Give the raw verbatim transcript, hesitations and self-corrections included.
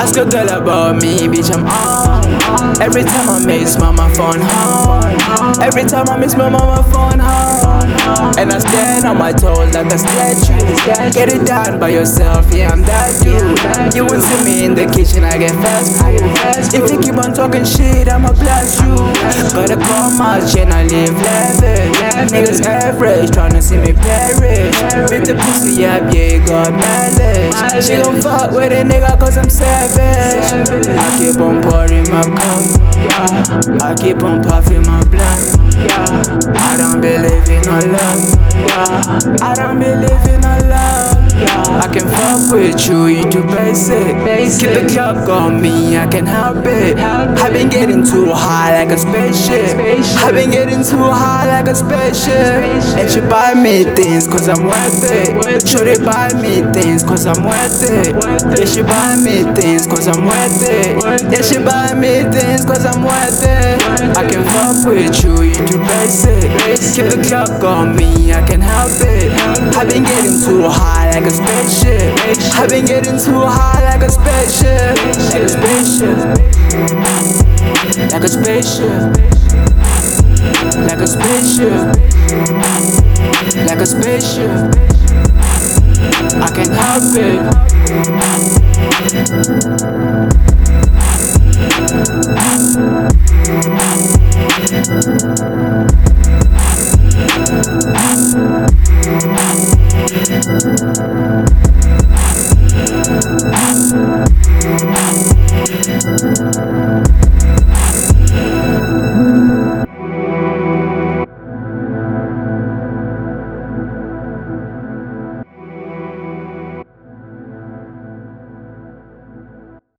Ask a girl about me, bitch, I'm on. Every time I miss mama phone home. Every time I miss my mama phone home. And I stand on my toes like a statue. Get it done by yourself, yeah, I'm that dude. You won't see me in the kitchen, I get fast food. If you keep on talking shit, I'ma blast you. Gotta call my chain, I live lavish. Niggas average, tryna see me perish. With the pussy up, yeah, you got malice. She gon' fuck with a nigga cause I'm savage. I keep on pouring my cup, I keep on puffing my blunt. I don't believe in no love, I don't believe in no love. I can fuck with you, you too basic. Keep the clock on me, I can help it. I've been getting too high like a spaceship. I've been getting too high like a spaceship. And she buy me things cause I'm worth it. Should they buy me things cause I'm worth it? Yeah, she buy me things cause I'm worth it. Yeah, she buy me things cause I'm worth it. I can fuck with you, you too basic. Keep the clock on me, I can help it. I've been getting too high like a spaceship. I've been getting too high like a spaceship. Like a spaceship. Like a spaceship. Like a spaceship. Like a spaceship. I can help it. Thank you.